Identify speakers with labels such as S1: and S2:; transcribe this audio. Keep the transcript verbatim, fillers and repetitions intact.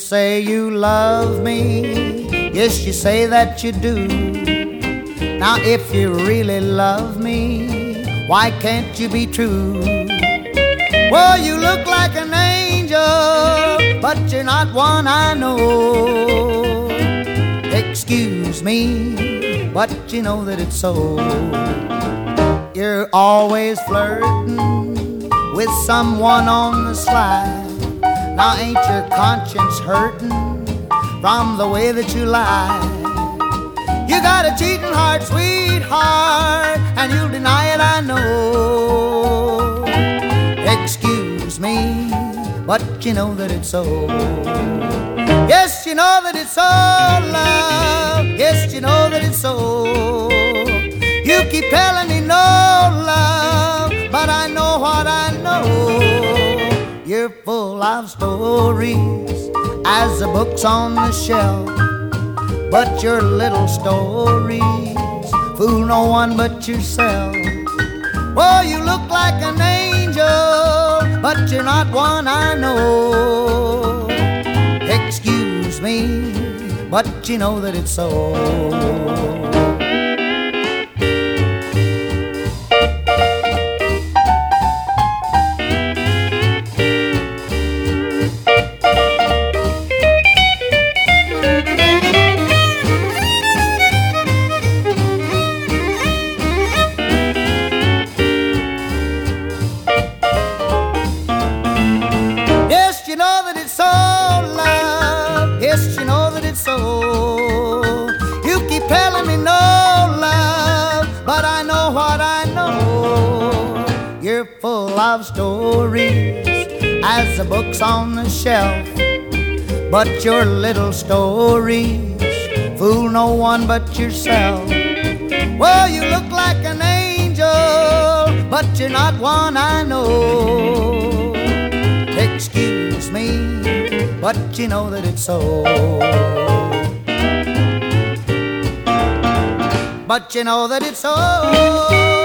S1: say you love me, yes, you say that you do. Now if you really love me, why can't you be true? Well, you look like an angel, but you're not one I know. Excuse me, but you know that it's so. You're always flirting with someone on the slide. Now ain't your conscience hurting from the way that you lie? You got a cheating heart, sweetheart, and you'll deny it, I know. Excuse me, but you know that it's so. Yes, you know that it's so, love. Yes, you know that it's so. You keep telling me no, love, but I know what I know. You're full of stories as the books on the shelf, but your little stories fool no one but yourself. Well, you look like an angel, but you're not one I know. Excuse me, but you know that it's so. You know that it's so, love. Yes, you know that it's so. You keep telling me no, love, but I know what I know. You're full of stories as the books on the shelf, but your little stories fool no one but yourself. Well, you look like an angel, but you're not one I know. Excuse me, but you know that it's so. But you know that it's so.